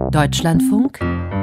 Deutschlandfunk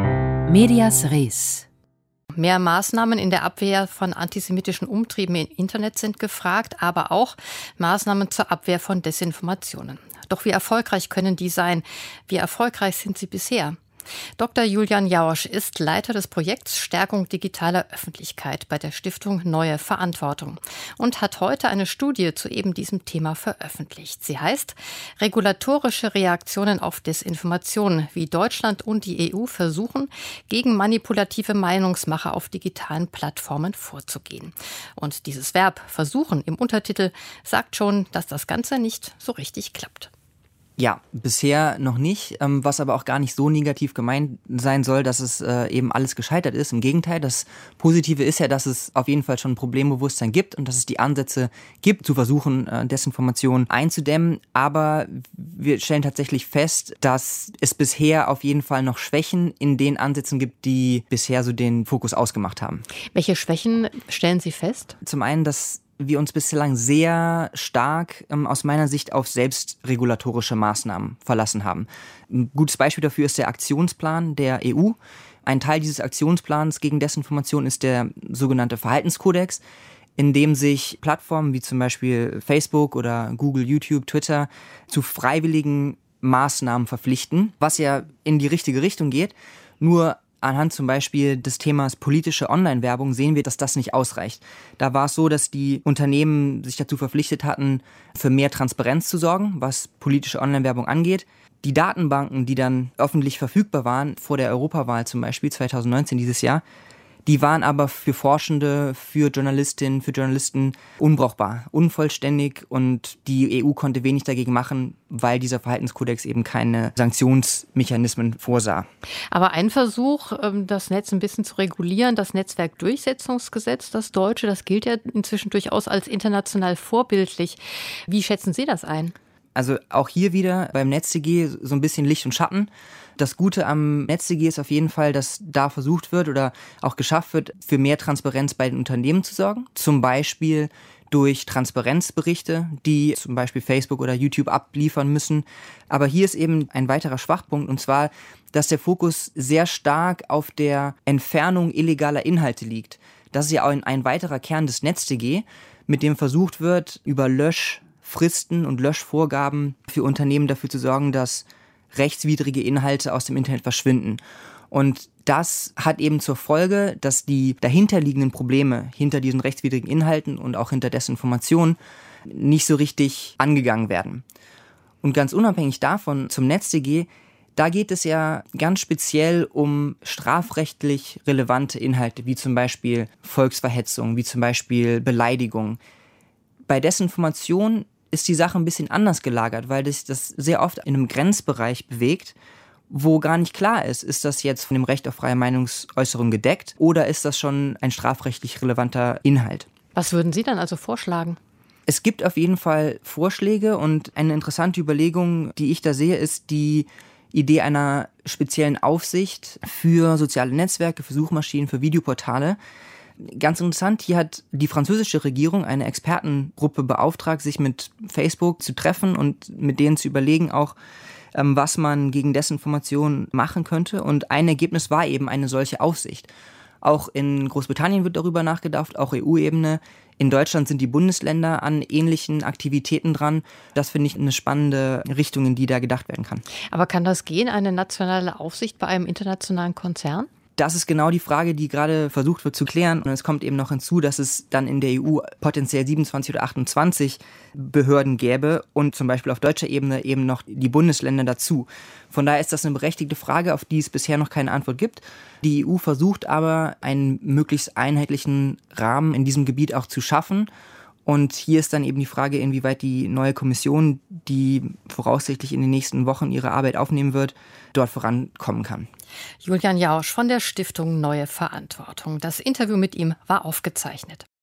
Medias Res. Mehr Maßnahmen in der Abwehr von antisemitischen Umtrieben im Internet sind gefragt, aber auch Maßnahmen zur Abwehr von Desinformationen. Doch wie erfolgreich können die sein? Wie erfolgreich sind sie bisher? Dr. Julian Jausch ist Leiter des Projekts Stärkung digitaler Öffentlichkeit bei der Stiftung Neue Verantwortung und hat heute eine Studie zu eben diesem Thema veröffentlicht. Sie heißt Regulatorische Reaktionen auf Desinformation, wie Deutschland und die EU versuchen, gegen manipulative Meinungsmacher auf digitalen Plattformen vorzugehen. Und dieses Verb versuchen im Untertitel sagt schon, dass das Ganze nicht so richtig klappt. Ja, bisher noch nicht, was aber auch gar nicht so negativ gemeint sein soll, dass es eben alles gescheitert ist. Im Gegenteil, das Positive ist ja, dass es auf jeden Fall schon ein Problembewusstsein gibt und dass es die Ansätze gibt, zu versuchen, Desinformation einzudämmen. Aber wir stellen tatsächlich fest, dass es bisher auf jeden Fall noch Schwächen in den Ansätzen gibt, die bisher so den Fokus ausgemacht haben. Welche Schwächen stellen Sie fest? Zum einen, dass wir uns bislang sehr stark aus meiner Sicht auf selbstregulatorische Maßnahmen verlassen haben. Ein gutes Beispiel dafür ist der Aktionsplan der EU. Ein Teil dieses Aktionsplans gegen Desinformation ist der sogenannte Verhaltenskodex, in dem sich Plattformen wie zum Beispiel Facebook oder Google, YouTube, Twitter zu freiwilligen Maßnahmen verpflichten, was ja in die richtige Richtung geht. Nur anhand zum Beispiel des Themas politische Online-Werbung sehen wir, dass das nicht ausreicht. Da war es so, dass die Unternehmen sich dazu verpflichtet hatten, für mehr Transparenz zu sorgen, was politische Online-Werbung angeht. Die Datenbanken, die dann öffentlich verfügbar waren, vor der Europawahl zum Beispiel 2019 dieses Jahr, die waren aber für Forschende, für Journalistinnen, für Journalisten unbrauchbar, unvollständig und die EU konnte wenig dagegen machen, weil dieser Verhaltenskodex eben keine Sanktionsmechanismen vorsah. Aber ein Versuch, das Netz ein bisschen zu regulieren, das Netzwerkdurchsetzungsgesetz, das deutsche, das gilt ja inzwischen durchaus als international vorbildlich. Wie schätzen Sie das ein? Also auch hier wieder beim NetzDG so ein bisschen Licht und Schatten. Das Gute am NetzDG ist auf jeden Fall, dass da versucht wird oder auch geschafft wird, für mehr Transparenz bei den Unternehmen zu sorgen. Zum Beispiel durch Transparenzberichte, die zum Beispiel Facebook oder YouTube abliefern müssen. Aber hier ist eben ein weiterer Schwachpunkt, und zwar, dass der Fokus sehr stark auf der Entfernung illegaler Inhalte liegt. Das ist ja auch ein weiterer Kern des NetzDG, mit dem versucht wird, über Löschfristen und Löschvorgaben für Unternehmen dafür zu sorgen, dass rechtswidrige Inhalte aus dem Internet verschwinden. Und das hat eben zur Folge, dass die dahinterliegenden Probleme hinter diesen rechtswidrigen Inhalten und auch hinter Desinformation nicht so richtig angegangen werden. Und ganz unabhängig davon, zum NetzDG, da geht es ja ganz speziell um strafrechtlich relevante Inhalte, wie zum Beispiel Volksverhetzung, wie zum Beispiel Beleidigung. Bei Desinformation ist die Sache ein bisschen anders gelagert, weil das sehr oft in einem Grenzbereich bewegt, wo gar nicht klar ist das jetzt von dem Recht auf freie Meinungsäußerung gedeckt oder ist das schon ein strafrechtlich relevanter Inhalt? Was würden Sie dann also vorschlagen? Es gibt auf jeden Fall Vorschläge und eine interessante Überlegung, die ich da sehe, ist die Idee einer speziellen Aufsicht für soziale Netzwerke, für Suchmaschinen, für Videoportale. Ganz interessant, hier hat die französische Regierung eine Expertengruppe beauftragt, sich mit Facebook zu treffen und mit denen zu überlegen auch, was man gegen Desinformation machen könnte. Und ein Ergebnis war eben eine solche Aufsicht. Auch in Großbritannien wird darüber nachgedacht, auch EU-Ebene. In Deutschland sind die Bundesländer an ähnlichen Aktivitäten dran. Das finde ich eine spannende Richtung, in die da gedacht werden kann. Aber kann das gehen, eine nationale Aufsicht bei einem internationalen Konzern? Das ist genau die Frage, die gerade versucht wird zu klären. Und es kommt eben noch hinzu, dass es dann in der EU potenziell 27 oder 28 Behörden gäbe und zum Beispiel auf deutscher Ebene eben noch die Bundesländer dazu. Von daher ist das eine berechtigte Frage, auf die es bisher noch keine Antwort gibt. Die EU versucht aber, einen möglichst einheitlichen Rahmen in diesem Gebiet auch zu schaffen. Und hier ist dann eben die Frage, inwieweit die neue Kommission, die voraussichtlich in den nächsten Wochen ihre Arbeit aufnehmen wird, dort vorankommen kann. Julian Jausch von der Stiftung Neue Verantwortung. Das Interview mit ihm war aufgezeichnet.